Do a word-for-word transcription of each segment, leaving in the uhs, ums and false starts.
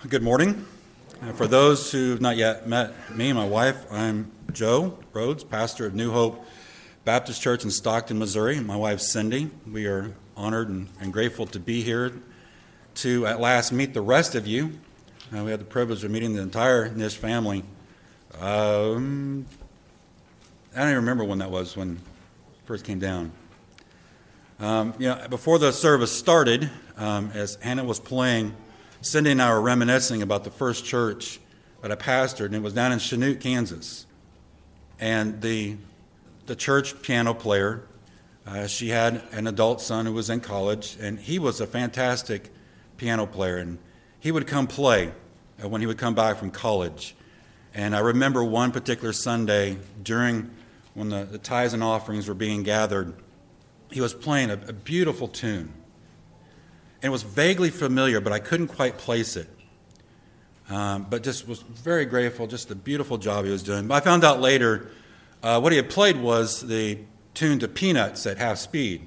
Good morning. Uh, for those who have not yet met me and my wife, I'm Joe Rhodes, pastor of New Hope Baptist Church in Stockton, Missouri. My wife, Cindy. We are honored and, and grateful to be here to at last meet the rest of you. Uh, we had the privilege of meeting the entire Nish family. Um, I don't even remember when that was, when it first came down. Um, you know, before the service started, um, as Hannah was playing, Cindy and I were reminiscing about the first church that I pastored, and it was down in Chanute, Kansas. And the the church piano player, uh, she had an adult son who was in college, and he was a fantastic piano player. And he would come play uh, when he would come back from college. And I remember one particular Sunday during when the, the tithes and offerings were being gathered, he was playing a, a beautiful tune. And it was vaguely familiar, but I couldn't quite place it. Um, but just was very grateful, just the beautiful job he was doing. But I found out later uh, what he had played was the tune to Peanuts at half speed.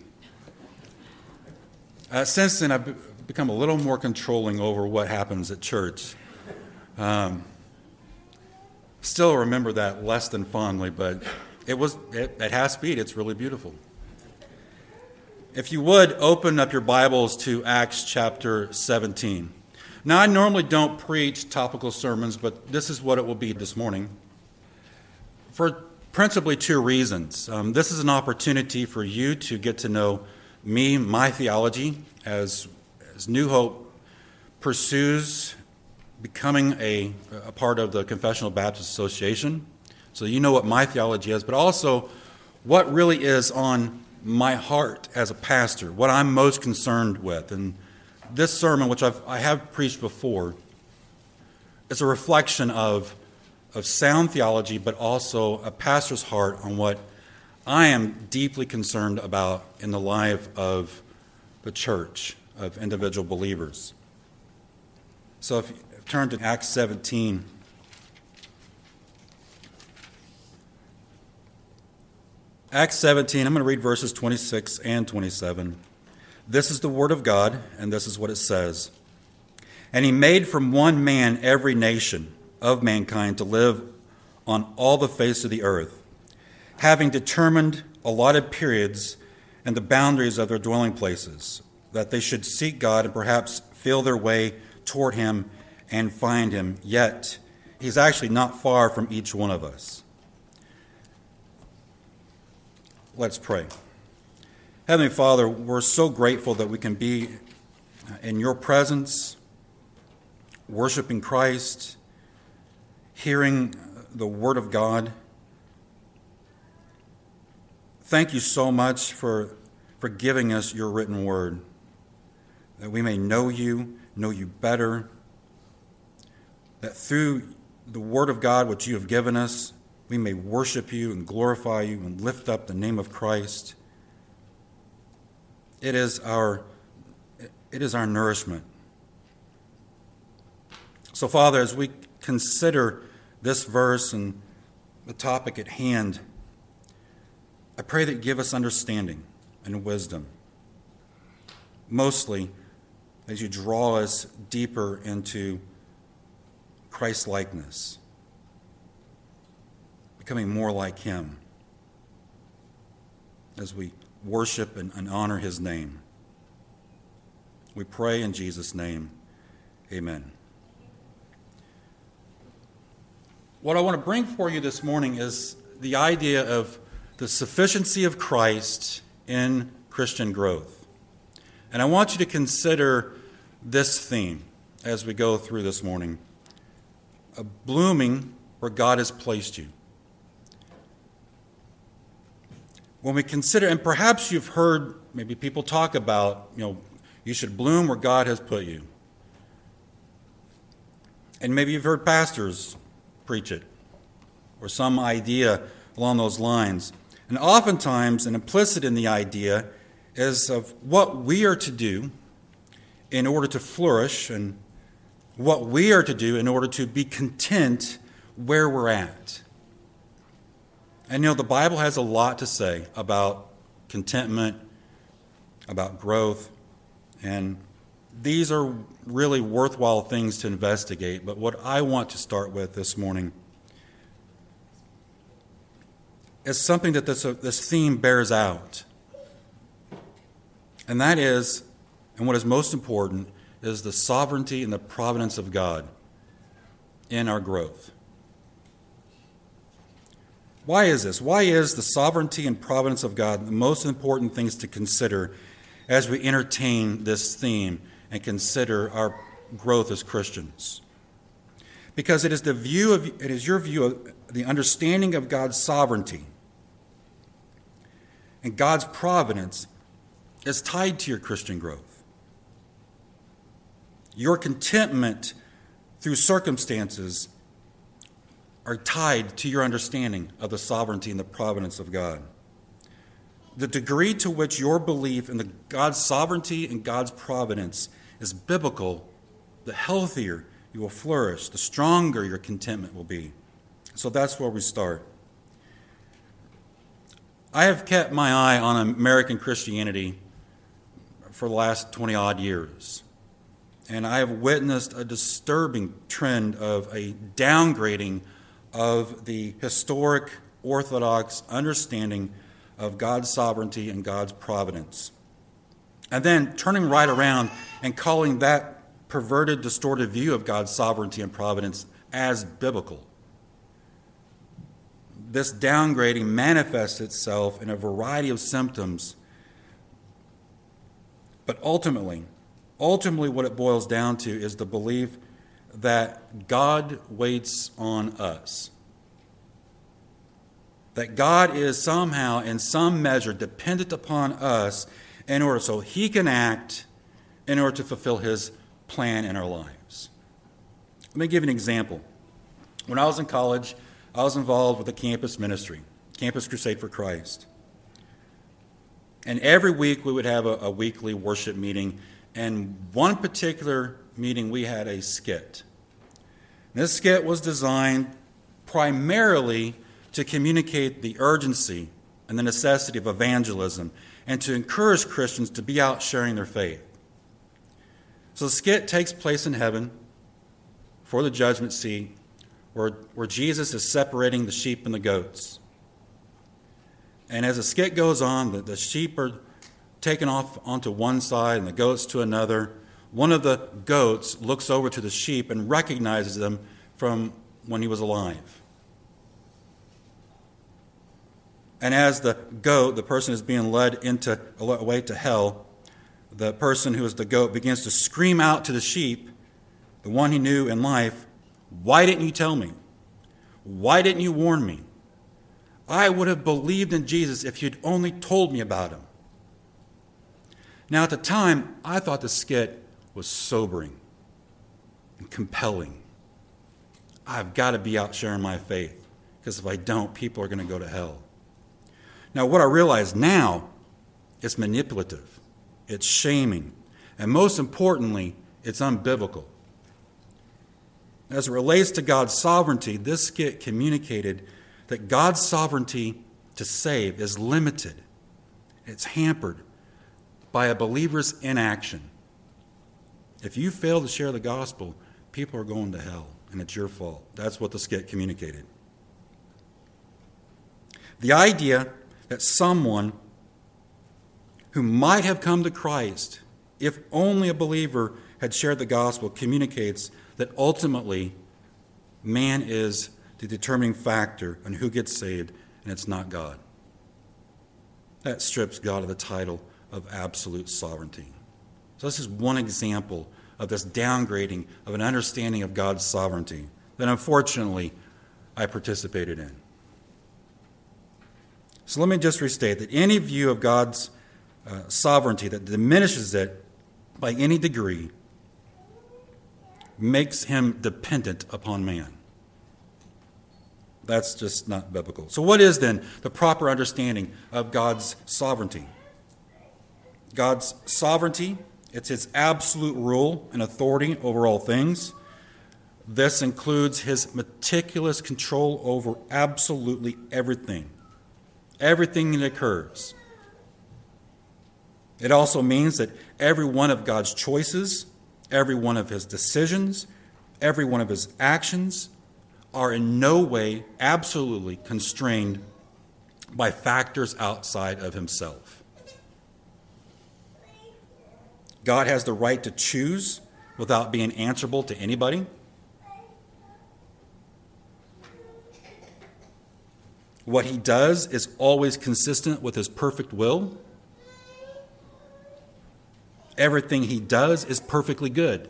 Uh, since then, I've become a little more controlling over what happens at church. Um, still remember that less than fondly, but it was it, at half speed, it's really beautiful. If you would, open up your Bibles to Acts chapter seventeen. Now, I normally don't preach topical sermons, but this is what it will be this morning, for principally two reasons. Um, this is an opportunity for you to get to know me, my theology, as, as New Hope pursues becoming a, a part of the Confessional Baptist Association. So you know what my theology is, but also what really is on my heart as a pastor, what I'm most concerned with. And this sermon, which I've, I have preached before, is a reflection of, of sound theology, but also a pastor's heart on what I am deeply concerned about in the life of the church, of individual believers. So if you turn to Acts seventeen, Acts seventeen, I'm going to read verses twenty-six and twenty-seven. This is the word of God, and this is what it says. And he made from one man every nation of mankind to live on all the face of the earth, having determined allotted periods and the boundaries of their dwelling places, that they should seek God and perhaps feel their way toward him and find him. Yet he's actually not far from each one of us. Let's pray. Heavenly Father, we're so grateful that we can be in your presence, worshiping Christ, hearing the Word of God. Thank you so much for, for giving us your written Word, that we may know you, know you better, that through the Word of God which you have given us, we may worship you and glorify you and lift up the name of Christ. It is our, it is our nourishment. So, Father, as we consider this verse and the topic at hand, I pray that you give us understanding and wisdom. Mostly, as you draw us deeper into Christ-likeness, becoming more like him as we worship and, and honor his name. We pray in Jesus' name. Amen. What I want to bring for you this morning is the idea of the sufficiency of Christ in Christian growth. And I want you to consider this theme as we go through this morning, of blooming where God has placed you. When we consider, and perhaps you've heard maybe people talk about, you know, you should bloom where God has put you. And maybe you've heard pastors preach it, or some idea along those lines. And oftentimes, and implicit in the idea, is of what we are to do in order to flourish, and what we are to do in order to be content where we're at. And you know, the Bible has a lot to say about contentment, about growth, and these are really worthwhile things to investigate, but what I want to start with this morning is something that this, uh, this theme bears out. And that is, and what is most important, is the sovereignty and the providence of God in our growth. Why is this? Why is the sovereignty and providence of God the most important things to consider as we entertain this theme and consider our growth as Christians? Because it is the view of it is your view of the understanding of God's sovereignty and God's providence is tied to your Christian growth. Your contentment through circumstances are tied to your understanding of the sovereignty and the providence of God. The degree to which your belief in the God's sovereignty and God's providence is biblical, the healthier you will flourish, the stronger your contentment will be. So that's where we start. I have kept my eye on American Christianity for the last twenty-odd years. And I have witnessed a disturbing trend of a downgrading of the historic Orthodox understanding of God's sovereignty and God's providence. And then turning right around and calling that perverted, distorted view of God's sovereignty and providence as biblical. This downgrading manifests itself in a variety of symptoms. But ultimately, ultimately what it boils down to is the belief that God waits on us. That God is somehow, in some measure, dependent upon us in order so he can act in order to fulfill his plan in our lives. Let me give you an example. When I was in college, I was involved with the campus ministry, Campus Crusade for Christ. And every week we would have a, a weekly worship meeting. And one particular meeting we had a skit. This skit was designed primarily to communicate the urgency and the necessity of evangelism and to encourage Christians to be out sharing their faith. So the skit takes place in heaven for the judgment seat where, where Jesus is separating the sheep and the goats. And as the skit goes on, the, the sheep are taken off onto one side and the goats to another. One of the goats looks over to the sheep and recognizes them from when he was alive. And as the goat, the person is being led into away to hell, the person who is the goat begins to scream out to the sheep, the one he knew in life, "Why didn't you tell me? Why didn't you warn me? I would have believed in Jesus if you'd only told me about him." Now, at the time, I thought the skit was sobering and compelling. I've got to be out sharing my faith, because if I don't, people are going to go to hell. Now, what I realize now, it's manipulative, it's shaming, and most importantly, it's unbiblical. As it relates to God's sovereignty, this skit communicated that God's sovereignty to save is limited. It's hampered by a believer's inaction. If you fail to share the gospel, people are going to hell, and it's your fault. That's what the skit communicated. The idea that someone who might have come to Christ, if only a believer had shared the gospel, communicates that ultimately man is the determining factor on who gets saved, and it's not God. That strips God of the title of absolute sovereignty. So this is one example of this downgrading of an understanding of God's sovereignty that unfortunately I participated in. So let me just restate that any view of God's uh, sovereignty that diminishes it by any degree makes him dependent upon man. That's just not biblical. So what is then the proper understanding of God's sovereignty? God's sovereignty, it's his absolute rule and authority over all things. This includes his meticulous control over absolutely everything. Everything that occurs. It also means that every one of God's choices, every one of his decisions, every one of his actions are in no way absolutely constrained by factors outside of himself. God has the right to choose without being answerable to anybody. What he does is always consistent with his perfect will. Everything he does is perfectly good.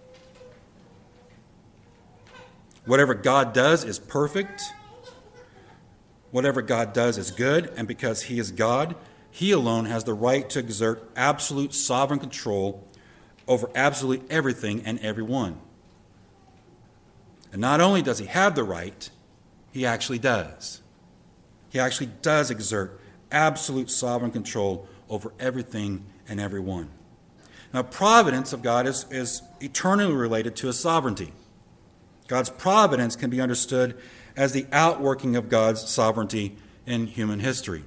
Whatever God does is perfect. Whatever God does is good, and because he is God, he alone has the right to exert absolute sovereign control over absolutely everything and everyone. And not only does he have the right, he actually does. He actually does exert absolute sovereign control over everything and everyone. Now, providence of God is, is eternally related to his sovereignty. God's providence can be understood as the outworking of God's sovereignty in human history.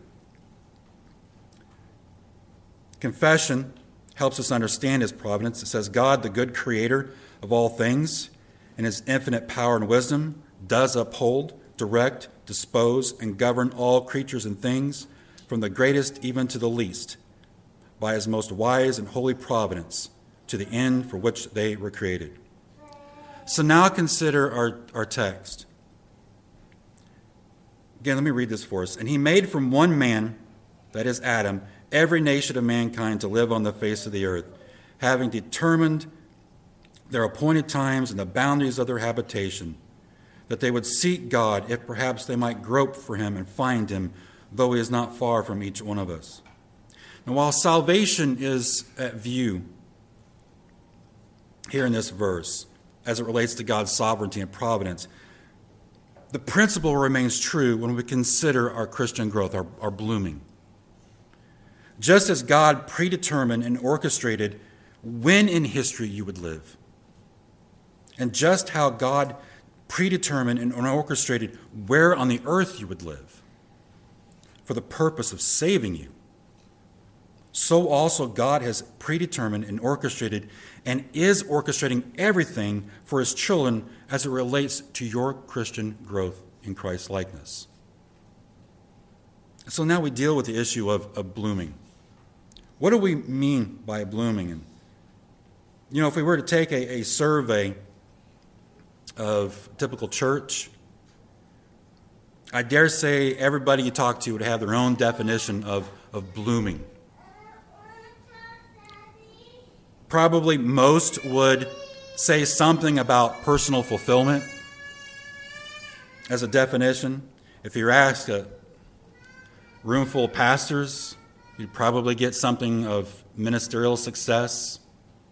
Confession helps us understand his providence. It says, God, the good creator of all things, in his infinite power and wisdom, does uphold, direct, dispose, and govern all creatures and things, from the greatest even to the least, by his most wise and holy providence, to the end for which they were created. So now consider our, our text. Again, let me read this for us. And he made from one man, that is Adam, every nation of mankind to live on the face of the earth, having determined their appointed times and the boundaries of their habitation, that they would seek God, if perhaps they might grope for him and find him, though he is not far from each one of us. And while salvation is at view here in this verse, as it relates to God's sovereignty and providence, the principle remains true when we consider our Christian growth, our, our blooming. Just as God predetermined and orchestrated when in history you would live, and just how God predetermined and orchestrated where on the earth you would live for the purpose of saving you, so also God has predetermined and orchestrated and is orchestrating everything for his children as it relates to your Christian growth in Christ's likeness. So now we deal with the issue of, of blooming. What do we mean by blooming? And, you know, if we were to take a, a survey of typical church, I dare say everybody you talk to would have their own definition of, of blooming. Probably most would say something about personal fulfillment as a definition. If you're asked a room full of pastors, you'd probably get something of ministerial success.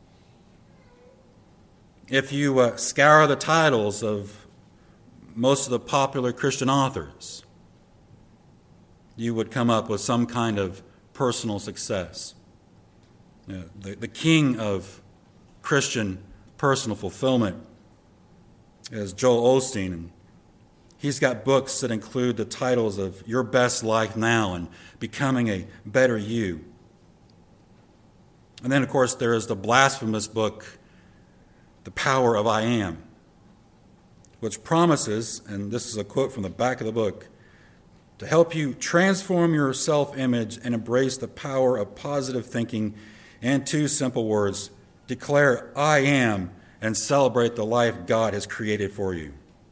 If you uh, scour the titles of most of the popular Christian authors, you would come up with some kind of personal success. You know, the, the king of Christian personal fulfillment is Joel Osteen, and he's got books that include the titles of Your Best Life Now and Becoming a Better You. And then, of course, there is the blasphemous book, The Power of I Am, which promises, and this is a quote from the back of the book, to help you transform your self-image and embrace the power of positive thinking and two simple words: declare I am and celebrate the life God has created for you.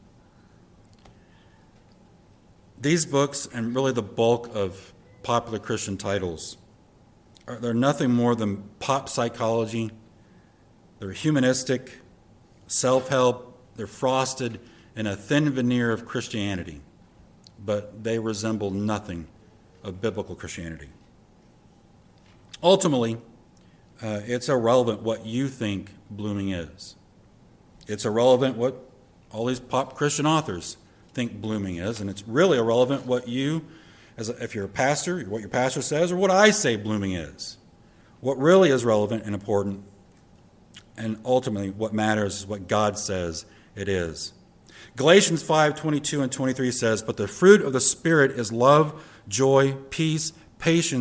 These books, and really the bulk of popular Christian titles, are they're nothing more than pop psychology. They're humanistic, self-help. They're frosted in a thin veneer of Christianity, but they resemble nothing of biblical Christianity. Ultimately, uh, it's irrelevant what you think blooming is. It's irrelevant what all these pop Christian authors think blooming is, and it's really irrelevant what you, as a, if you're a pastor, what your pastor says, or what I say blooming is. What really is relevant and important, and ultimately what matters, is what God says it is. Galatians five twenty-two and twenty-three says, "But the fruit of the Spirit is love, joy, peace, patience,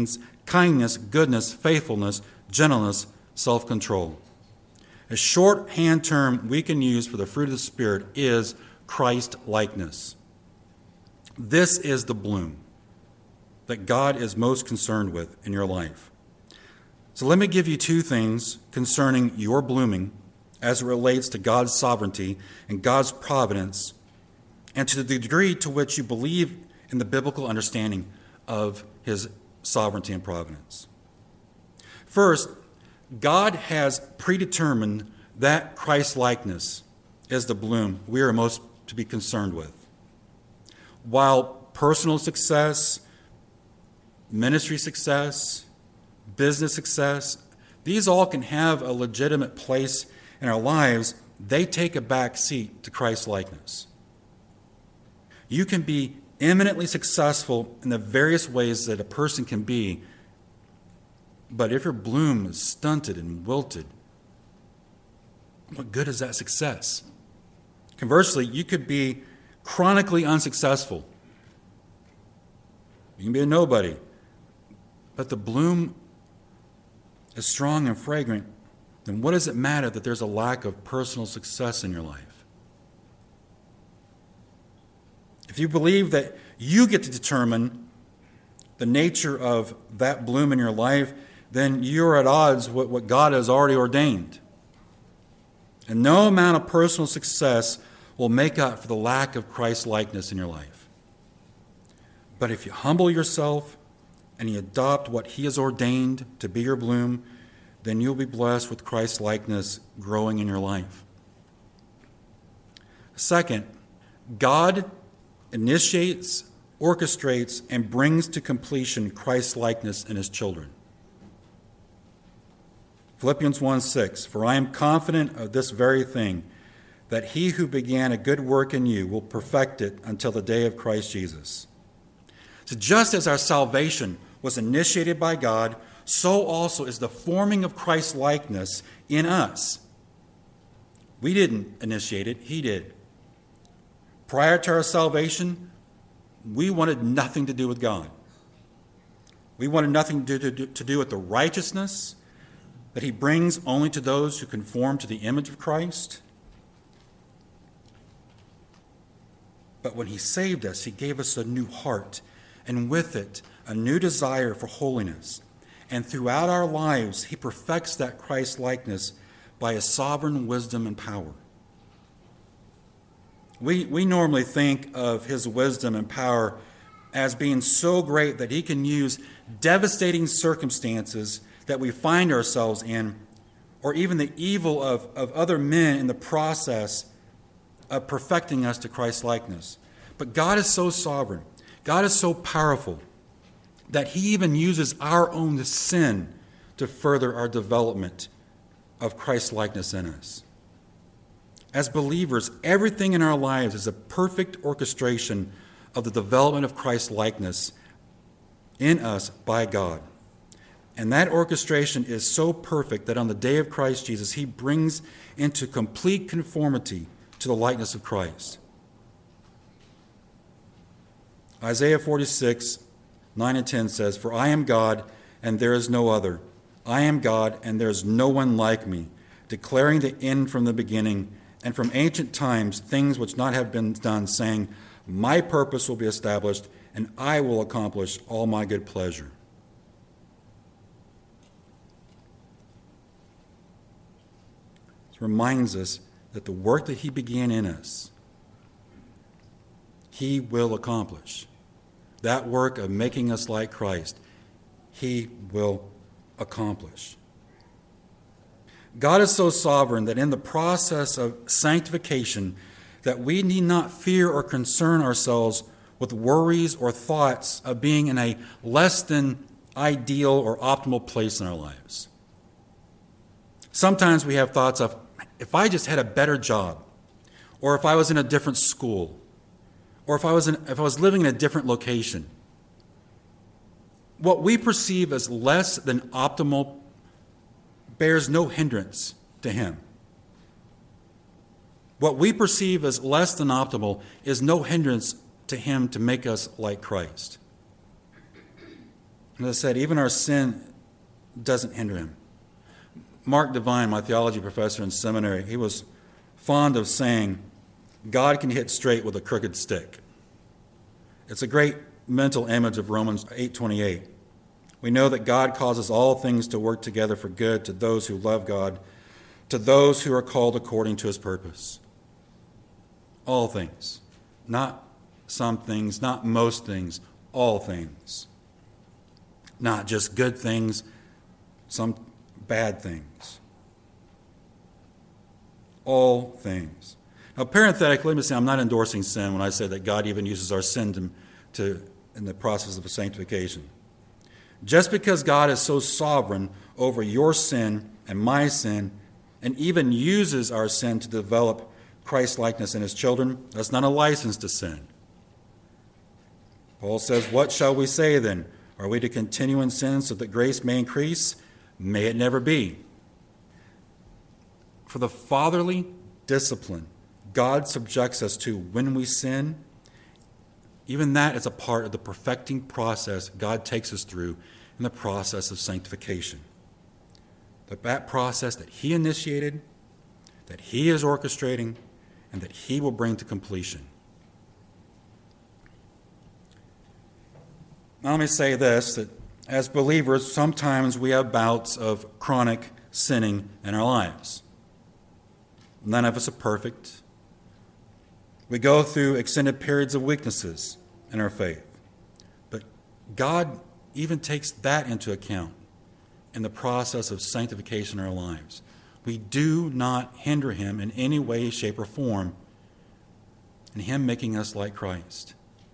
kindness, goodness, faithfulness, gentleness, self-control. A shorthand term we can use for the fruit of the Spirit is Christ-likeness. This is the bloom that God is most concerned with in your life. So let me give you two things concerning your blooming as it relates to God's sovereignty and God's providence, and to the degree to which you believe in the biblical understanding of his sovereignty and providence. First, God has predetermined that Christ-likeness is the bloom we are most to be concerned with. While personal success, ministry success, business success, these all can have a legitimate place in our lives, they take a back seat to Christ-likeness. You can be eminently successful in the various ways that a person can be, but if your bloom is stunted and wilted, what good is that success? Conversely, you could be chronically unsuccessful. You can be a nobody, but the bloom is strong and fragrant. Then what does it matter that there's a lack of personal success in your life? If you believe that you get to determine the nature of that bloom in your life, then you're at odds with what God has already ordained. And no amount of personal success will make up for the lack of Christ-likeness in your life. But if you humble yourself and you adopt what he has ordained to be your bloom, then you'll be blessed with Christ-likeness growing in your life. Second, God initiates, orchestrates, and brings to completion Christ-likeness in his children. Philippians one six, for I am confident of this very thing, that he who began a good work in you will perfect it until the day of Christ Jesus. So just as our salvation was initiated by God, so also is the forming of Christ-likeness in us. We didn't initiate it, he did. Prior to our salvation, we wanted nothing to do with God. We wanted nothing to do, to do with the righteousness that he brings only to those who conform to the image of Christ. But when he saved us, he gave us a new heart, and with it, a new desire for holiness. And throughout our lives, he perfects that Christ-likeness by his sovereign wisdom and power. We, we normally think of his wisdom and power as being so great that he can use devastating circumstances that we find ourselves in, or even the evil of, of other men in the process of perfecting us to Christ-likeness. But God is so sovereign, God is so powerful, that he even uses our own sin to further our development of Christ-likeness in us. As believers, everything in our lives is a perfect orchestration of the development of Christ-likeness in us by God. And that orchestration is so perfect that on the day of Christ Jesus, he brings into complete conformity to the likeness of Christ. Isaiah forty-six, nine and ten says, for I am God, and there is no other. I am God, and there is no one like me, declaring the end from the beginning, and from ancient times things which not have been done, saying, my purpose will be established, and I will accomplish all my good pleasure. It reminds us that the work that he began in us, he will accomplish. That work of making us like Christ, he will accomplish. God is so sovereign that in the process of sanctification, that we need not fear or concern ourselves with worries or thoughts of being in a less than ideal or optimal place in our lives. Sometimes we have thoughts of, if I just had a better job, or if I was in a different school, or if I was in, if I was living in a different location. What we perceive as less than optimal bears no hindrance to him. What we perceive as less than optimal is no hindrance to him to make us like Christ. And as I said, even our sin doesn't hinder him. Mark Devine, my theology professor in seminary, he was fond of saying, God can hit straight with a crooked stick. It's a great mental image of Romans eight twenty-eight. We know that God causes all things to work together for good to those who love God, to those who are called according to his purpose. All things. Not some things, not most things, all things. Not just good things, some bad things. All things. Now, parenthetically, let me say, I'm not endorsing sin when I say that God even uses our sin to, to in the process of sanctification. Just because God is so sovereign over your sin and my sin, and even uses our sin to develop Christ-likeness in his children, that's not a license to sin. Paul says, what shall we say then? Are we to continue in sin so that grace may increase? May it never be. For the fatherly discipline God subjects us to when we sin, even that is a part of the perfecting process God takes us through in the process of sanctification. That process that he initiated, that he is orchestrating, and that he will bring to completion. Now let me say this, that as believers, sometimes we have bouts of chronic sinning in our lives. None of us are perfect. We go through extended periods of weaknesses in our faith. But God even takes that into account in the process of sanctification in our lives. We do not hinder him in any way, shape, or form in him making us like Christ.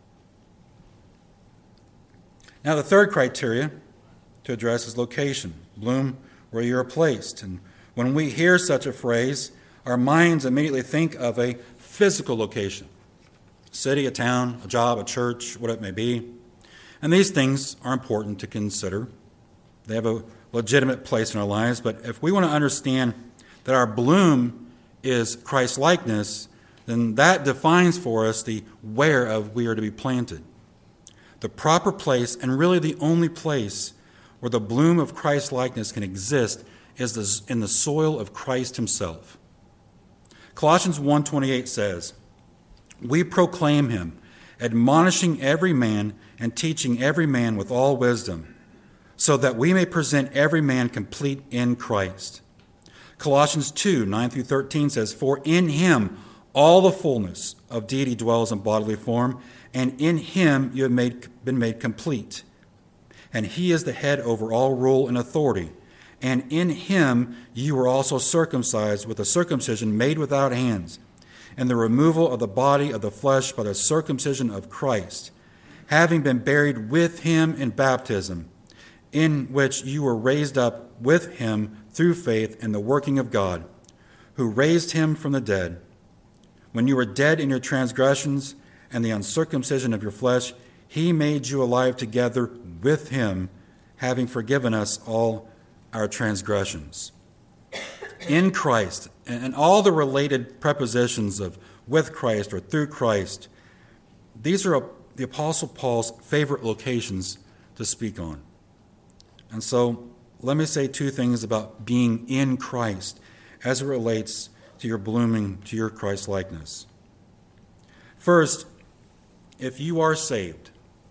Now, the third criteria to address is location. Bloom where you are placed. And when we hear such a phrase, our minds immediately think of a physical location. A city, a town, a job, a church, what it may be. And these things are important to consider. They have a legitimate place in our lives. But if we want to understand that our bloom is Christ-likeness, then that defines for us the where of we are to be planted. The proper place, and really the only place where the bloom of Christ-likeness can exist, is in the soil of Christ himself. Colossians one twenty-eight says, we proclaim him, admonishing every man and teaching every man with all wisdom, so that we may present every man complete in Christ. Colossians two nine through thirteen says, for in him all the fullness of deity dwells in bodily form, and in him you have made, been made complete. And he is the head over all rule and authority. And in him you were also circumcised with a circumcision made without hands, and the removal of the body of the flesh by the circumcision of Christ, having been buried with him in baptism, in which you were raised up with him through faith in the working of God, who raised him from the dead. When you were dead in your transgressions and the uncircumcision of your flesh, he made you alive together with him, having forgiven us all our transgressions. In Christ, and all the related prepositions of with Christ or through Christ, these are the Apostle Paul's favorite locations to speak on. And so let me say two things about being in Christ as it relates to your blooming, to your Christ-likeness. First, if you are saved,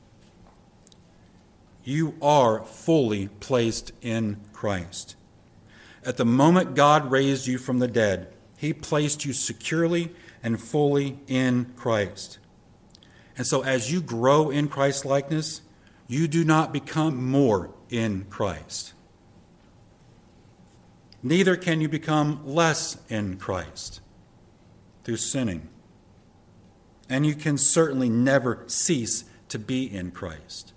you are fully placed in Christ. At the moment God raised you from the dead, he placed you securely and fully in Christ. And so as you grow in Christ-likeness, you do not become more in Christ. Neither can you become less in Christ through sinning. And you can certainly never cease to be in Christ.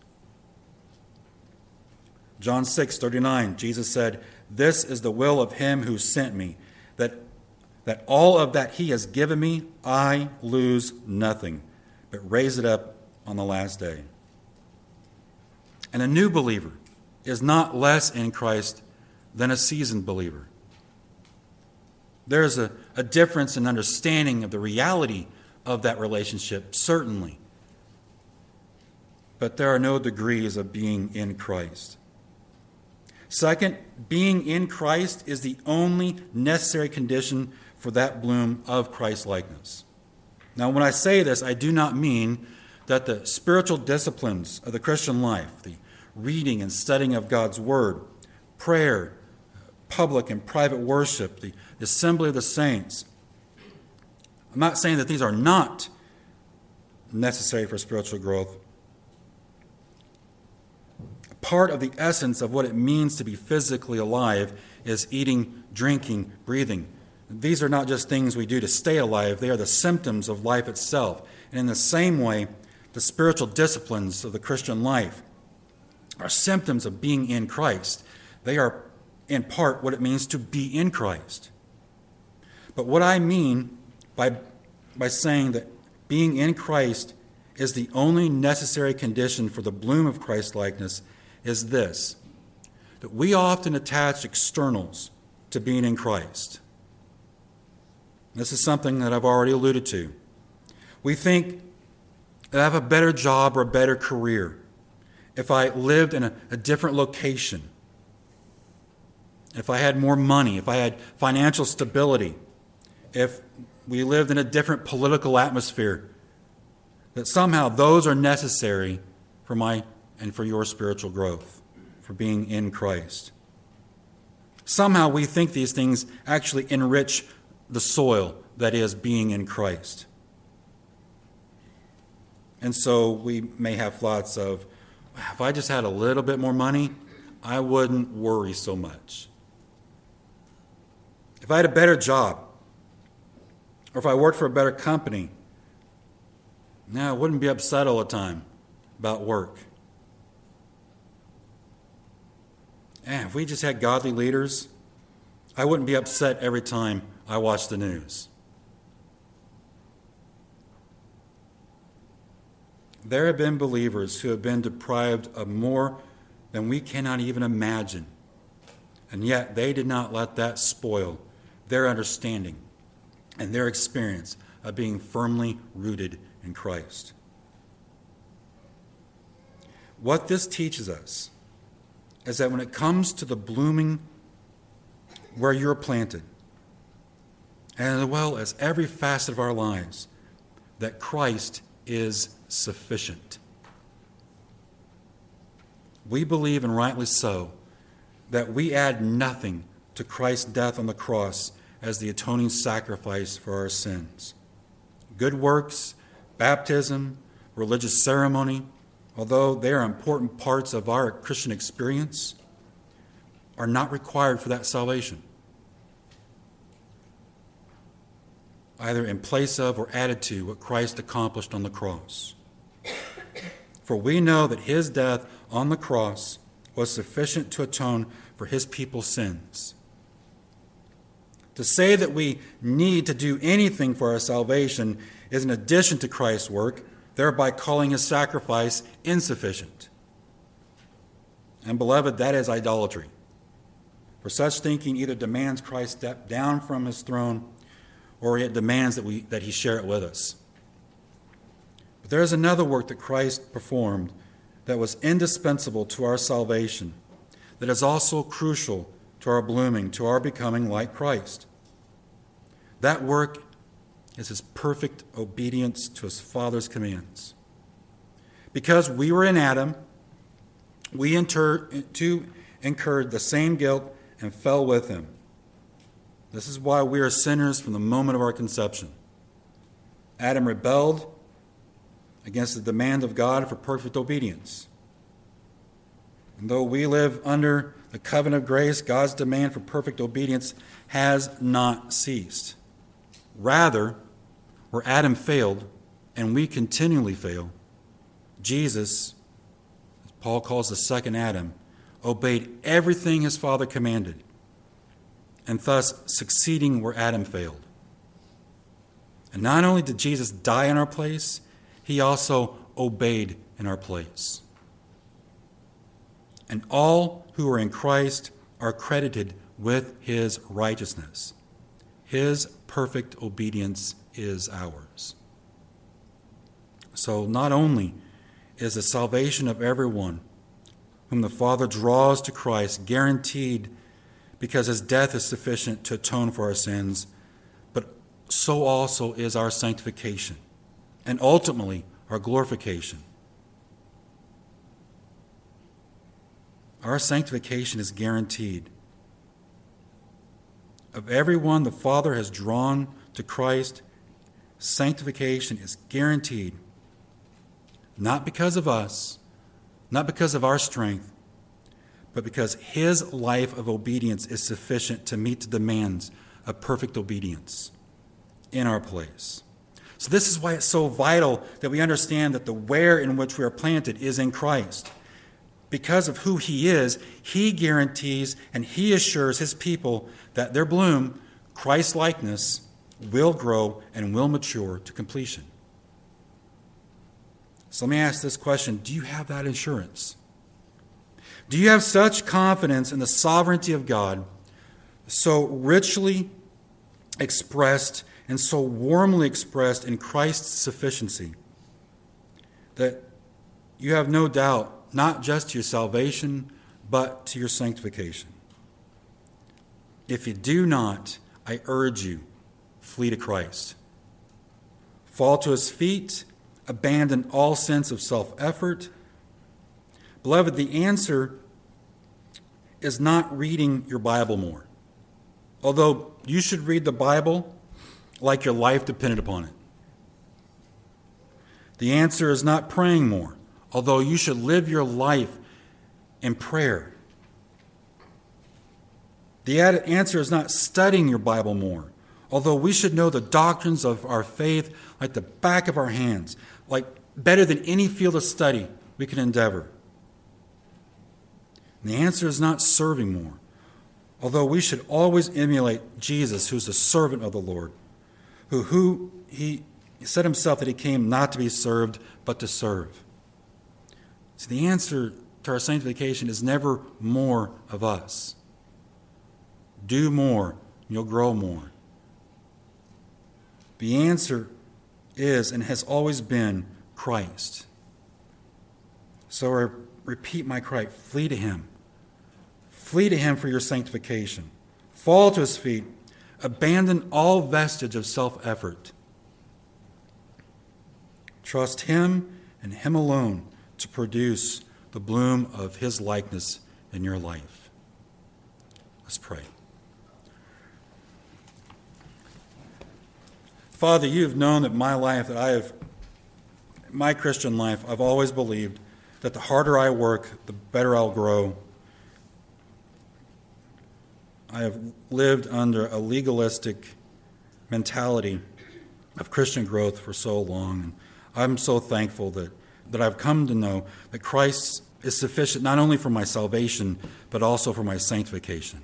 John six thirty-nine, Jesus said, this is the will of him who sent me, that, that all of that he has given me, I lose nothing, but raise it up on the last day. And a new believer is not less in Christ than a seasoned believer. There's a, a difference in understanding of the reality of that relationship, certainly. but there are no degrees of being in Christ. Second, being in Christ is the only necessary condition for that bloom of Christ-likeness. Now, when I say this, I do not mean that the spiritual disciplines of the Christian life, the reading and studying of God's Word, prayer, public and private worship, the assembly of the saints, I'm not saying that these are not necessary for spiritual growth. Part of the essence of what it means to be physically alive is eating, drinking, breathing. These are not just things we do to stay alive, they are the symptoms of life itself. And in the same way, the spiritual disciplines of the Christian life are symptoms of being in Christ. They are, in part, what it means to be in Christ. But what I mean by, by saying that being in Christ is the only necessary condition for the bloom of Christ-likeness is this, that we often attach externals to being in Christ. This is something that I've already alluded to. We think that I have a better job or a better career if I lived in a, a different location, if I had more money, if I had financial stability, if we lived in a different political atmosphere, that somehow those are necessary for my and for your spiritual growth, for being in Christ. Somehow we think these things actually enrich the soil that is being in Christ. And so we may have thoughts of, if I just had a little bit more money, I wouldn't worry so much. If I had a better job, or if I worked for a better company, now I wouldn't be upset all the time about work. And if we just had godly leaders, I wouldn't be upset every time I watch the news. There have been believers who have been deprived of more than we cannot even imagine, and yet they did not let that spoil their understanding and their experience of being firmly rooted in Christ. What this teaches us is that when it comes to the blooming where you're planted, and as well as every facet of our lives, that Christ is sufficient. We believe, and rightly so, that we add nothing to Christ's death on the cross as the atoning sacrifice for our sins. Good works, baptism, religious ceremony, although they are important parts of our Christian experience, are not required for that salvation, either in place of or added to what Christ accomplished on the cross. For we know that his death on the cross was sufficient to atone for his people's sins. To say that we need to do anything for our salvation is an addition to Christ's work, thereby calling his sacrifice insufficient. And beloved, that is idolatry. For such thinking either demands Christ step down from his throne, or it demands that we that he share it with us. But there is another work that Christ performed that was indispensable to our salvation, that is also crucial to our blooming, to our becoming like Christ. That work is his perfect obedience to his Father's commands. Because we were in Adam, we inter- too incurred the same guilt and fell with him. This is why we are sinners from the moment of our conception. Adam rebelled against the demand of God for perfect obedience. And though we live under the covenant of grace, God's demand for perfect obedience has not ceased. Rather, where Adam failed, and we continually fail, Jesus, as Paul calls the second Adam, obeyed everything his Father commanded, and thus succeeding where Adam failed. And not only did Jesus die in our place, he also obeyed in our place. And all who are in Christ are credited with his righteousness. His perfect obedience is ours. So not only is the salvation of everyone whom the Father draws to Christ, guaranteed because his death is sufficient to atone for our sins, but so also is our sanctification and ultimately our glorification. Our sanctification is guaranteed. Of everyone the Father has drawn to Christ, sanctification is guaranteed, not because of us, not because of our strength, but because his life of obedience is sufficient to meet the demands of perfect obedience in our place. So this is why it's so vital that we understand that the where in which we are planted is in Christ. Because of who he is, he guarantees and he assures his people that their bloom, Christ-likeness, will grow and will mature to completion. So let me ask this question. Do you have that assurance? Do you have such confidence in the sovereignty of God, so richly expressed and so warmly expressed in Christ's sufficiency, that you have no doubt not just to your salvation, but to your sanctification? If you do not, I urge you, flee to Christ. Fall to his feet, abandon all sense of self-effort. Beloved, the answer is not reading your Bible more, although you should read the Bible like your life depended upon it. The answer is not praying more, although you should live your life in prayer. The answer is not studying your Bible more, although we should know the doctrines of our faith like the back of our hands, like better than any field of study we can endeavor. And the answer is not serving more, although we should always emulate Jesus, who's the servant of the Lord, who, who he said himself that he came not to be served, but to serve. So the answer to our sanctification is never more of us. Do more, you'll grow more. The answer is and has always been Christ. So I repeat my cry, flee to him. Flee to him for your sanctification. Fall to his feet. Abandon all vestige of self-effort. Trust him and him alone to produce the bloom of his likeness in your life. Let's pray. Father, you have known that my life, that I have, my Christian life, I've always believed that the harder I work, the better I'll grow. I have lived under a legalistic mentality of Christian growth for so long. And I'm so thankful that, that I've come to know that Christ is sufficient not only for my salvation, but also for my sanctification.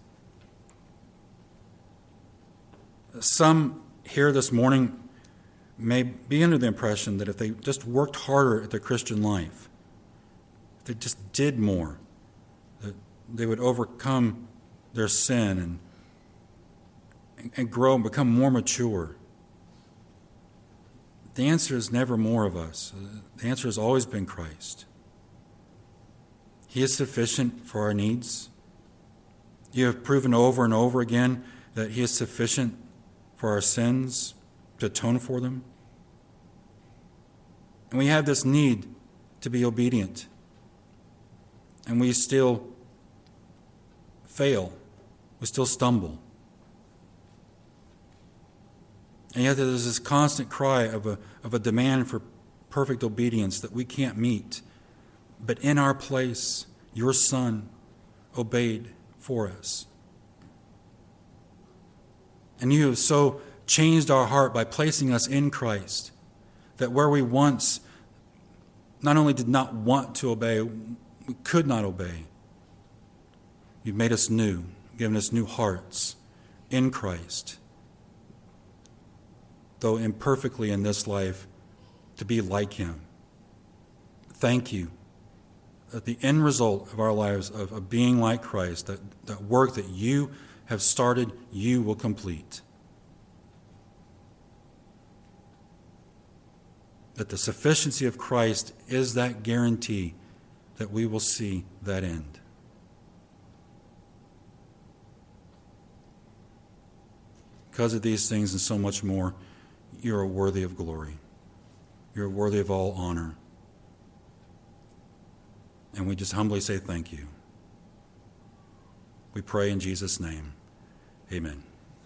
Some here this morning may be under the impression that if they just worked harder at their Christian life, if they just did more, that they would overcome their sin and, and grow and become more mature. The answer is never more of us. The answer has always been Christ. He is sufficient for our needs. You have proven over and over again that he is sufficient for our sins, to atone for them. And we have this need to be obedient. And we still fail. We still stumble. And yet there's this constant cry of a, of a demand for perfect obedience that we can't meet. But in our place, your Son obeyed for us. And you have so changed our heart by placing us in Christ that where we once not only did not want to obey, we could not obey. You've made us new, given us new hearts in Christ, though imperfectly in this life, to be like him. Thank you that the end result of our lives of, of being like Christ, that, that work that you have started, you will complete. that the sufficiency of Christ is that guarantee that we will see that end. Because of these things and so much more, you are worthy of glory. You are worthy of all honor. And we just humbly say thank you. We pray in Jesus' name. Amen.